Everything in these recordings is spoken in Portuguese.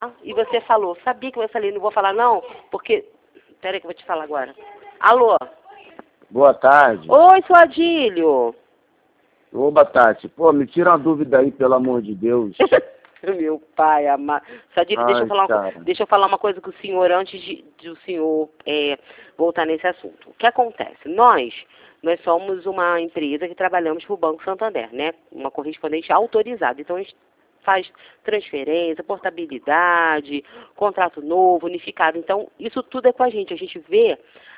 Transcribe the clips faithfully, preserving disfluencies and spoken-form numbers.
e você falou, sabia que eu falei, não vou falar não, porque... Peraí que eu vou te falar agora. Alô? Boa tarde. Oi, seu Adílio. Oba, Tati. Pô, me tira uma dúvida aí, pelo amor de Deus. Meu pai amado. Sadilho, deixa eu, falar uma, deixa eu falar uma coisa com o senhor antes de, de o senhor é, voltar nesse assunto. O que acontece? Nós, nós somos uma empresa que trabalhamos para o Banco Santander, né? Uma correspondente autorizada. Então, a gente faz transferência, portabilidade, contrato novo, unificado. Então, isso tudo é com a gente. A gente vê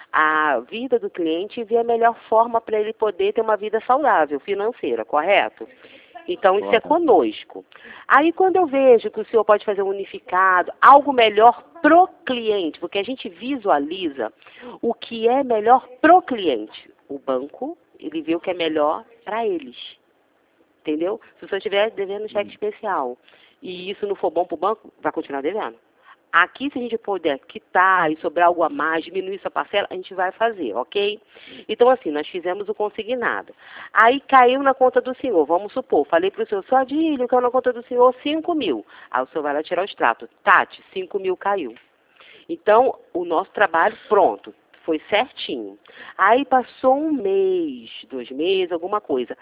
a vida do cliente e vê a melhor forma para ele poder ter uma vida saudável, financeira, correto? Então, isso é conosco. Aí, quando eu vejo que o senhor pode fazer um unificado, algo melhor pro cliente, porque a gente visualiza o que é melhor pro cliente. O banco, ele vê o que é melhor para eles. Entendeu? Se o senhor estiver devendo um cheque especial e isso não for bom para o banco, vai continuar devendo. Aqui, se a gente puder quitar e sobrar algo a mais, diminuir essa parcela, a gente vai fazer, ok? Então, assim, nós fizemos o consignado. Aí caiu na conta do senhor, vamos supor, falei para o senhor, seu Adílio, caiu na conta do senhor cinco mil. Aí o senhor vai lá tirar o extrato. Tati, cinco mil caiu. Então, o nosso trabalho, pronto, foi certinho. Aí passou um mês, dois meses, alguma coisa.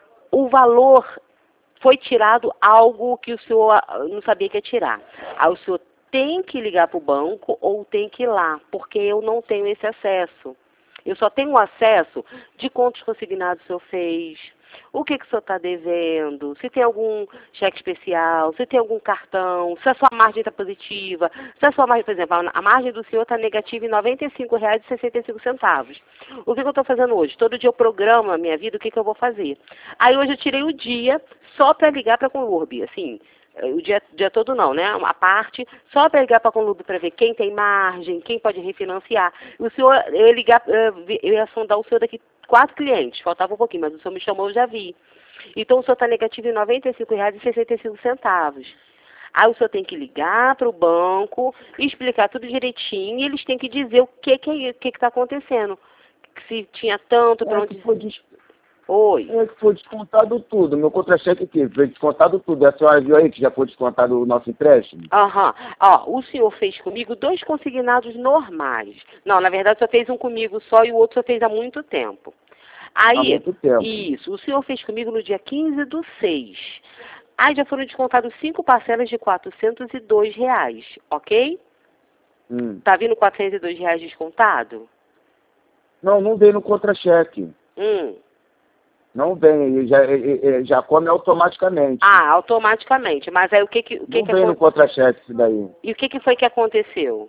O valor foi tirado algo que o senhor não sabia que ia tirar. Aí o senhor tem que ligar para o banco ou tem que ir lá, porque eu não tenho esse acesso. Eu só tenho acesso de quantos consignados o senhor fez, o que, que o senhor está devendo, se tem algum cheque especial, se tem algum cartão, se a sua margem está positiva, se a sua margem, por exemplo, a margem do senhor está negativa em noventa e cinco reais e sessenta e cinco centavos. O que, que eu estou fazendo hoje? Todo dia eu programo a minha vida, o que, que eu vou fazer? Aí hoje eu tirei o dia só para ligar para a Conlurb, assim, o dia, dia todo não, né? A parte, só para ligar para a Conlurb para ver quem tem margem, quem pode refinanciar. O senhor, eu ia ligar, eu ia sondar o senhor daqui quatro clientes, faltava um pouquinho, mas o senhor me chamou, eu já vi. Então o senhor está negativo em noventa e cinco reais e sessenta e cinco centavos. Aí o senhor tem que ligar para o banco, explicar tudo direitinho, e eles têm que dizer o que que que está acontecendo. Se tinha tanto, para onde... Oi. É que foi descontado tudo. Meu contra-cheque aqui foi descontado tudo. A senhora viu aí que já foi descontado o nosso empréstimo? Aham. Uhum. Ó, o senhor fez comigo dois consignados normais. Não, na verdade, só fez um comigo só e o outro só fez há muito tempo. Aí, há muito tempo. Isso. O senhor fez comigo no dia quinze do seis. Aí já foram descontados cinco parcelas de quatrocentos e dois reais, ok? Hum. Tá vindo quatrocentos e dois reais descontado? Não, não veio no contra-cheque. Hum. Não vem, ele já, ele já come automaticamente. Ah, automaticamente. Mas aí o que que... O que não que vem aconte... no contra-cheque isso daí. E o que que foi que aconteceu?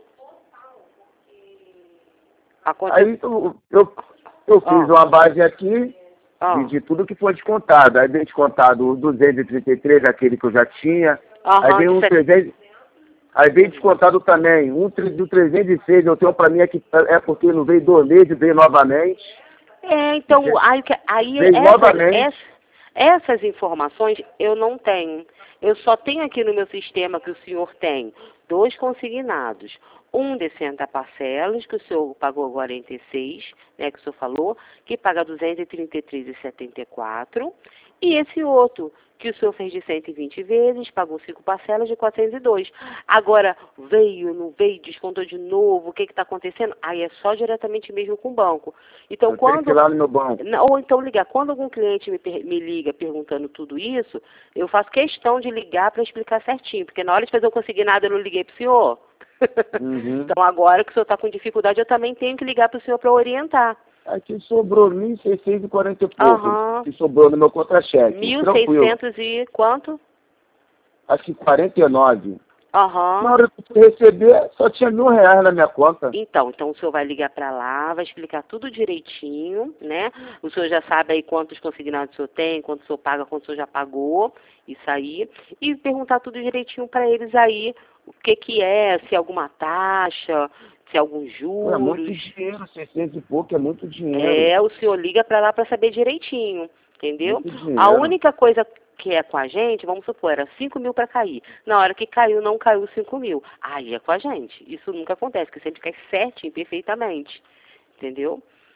Aconte... Aí eu, eu, eu fiz oh. uma base aqui oh. de, de tudo que foi descontado. Aí veio descontado o duzentos e trinta e três, aquele que eu já tinha. Uhum, aí veio um trezentos... Aí veio descontado também. Um do trezentos e seis, eu tenho para mim aqui, é porque não veio dois meses, veio novamente. É, então, aí, aí essas, essas, essas informações eu não tenho. Eu só tenho aqui no meu sistema que o senhor tem dois consignados. Um de sessenta parcelas, que o senhor pagou quarenta e seis, né, que o senhor falou, que paga duzentos e trinta e três reais e setenta e quatro. E esse outro, que o senhor fez de cento e vinte vezes, pagou cinco parcelas de quatrocentos e dois. Agora, veio, não veio, descontou de novo, o que está acontecendo? Aí é só diretamente mesmo com o banco. Então, eu quando... tenho que ir lá no meu banco. Ou então ligar. Quando algum cliente me, me liga perguntando tudo isso, eu faço questão de ligar para explicar certinho, porque na hora de fazer o consignado eu não liguei para o senhor. Uhum. Então, agora que o senhor está com dificuldade, eu também tenho que ligar para o senhor para orientar. Aqui sobrou mil seiscentos e quarenta e pouco, uhum. que sobrou no meu contra-cheque. mil e seiscentos e quanto? Acho que quarenta e nove. Aham. Na hora que eu receber, só tinha mil reais na minha conta. Então, então o senhor vai ligar para lá, vai explicar tudo direitinho, né? O senhor já sabe aí quantos consignados o senhor tem, quanto o senhor paga, quanto o senhor já pagou, isso aí. E perguntar tudo direitinho para eles aí, o que que é, se é alguma taxa, se é algum juros. É muito dinheiro, seiscentos e pouco é muito dinheiro. É, o senhor liga para lá para saber direitinho, entendeu? A única coisa que é com a gente, vamos supor, era cinco mil para cair. Na hora que caiu, não caiu cinco mil. Aí é com a gente. Isso nunca acontece, porque sempre cai certinho, perfeitamente. Entendeu?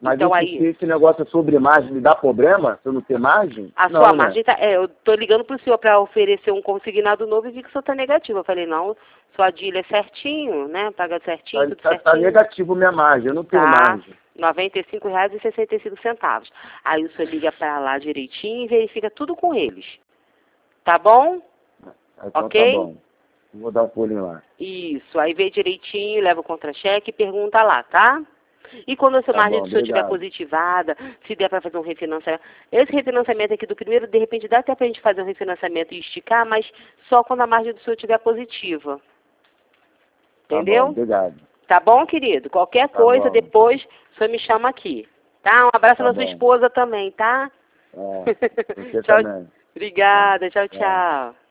Mas então, esse, aí, esse negócio sobre margem me dá problema? Se eu não ter margem? A não, sua né? margem tá... É, eu tô ligando pro senhor para oferecer um consignado novo e vi que o senhor tá negativo. Eu falei, não, sua dília é certinho, né? Paga certinho, Tá, tudo tá, certinho. tá negativo minha margem, eu não tenho Tá, margem. noventa e cinco reais e sessenta e cinco centavos. Aí o senhor liga para lá direitinho e verifica tudo com eles. Tá bom? Então ok? tá bom. Vou dar um pulinho lá. Isso, aí vê direitinho, leva o contra-cheque e pergunta lá, tá? E quando a sua Tá margem bom, do senhor estiver obrigado. positivada, se der para fazer um refinanciamento. Esse refinanciamento aqui do primeiro, de repente dá até para a gente fazer um refinanciamento e esticar, mas só quando a margem do senhor estiver positiva. Entendeu? Tá bom, obrigado. Tá bom, querido? Qualquer Tá coisa, bom. depois, o senhor me chama aqui. Tá? Um abraço Tá na sua bom. esposa também, tá? É, você tchau. também. Obrigada, tchau, Tchau. tchau.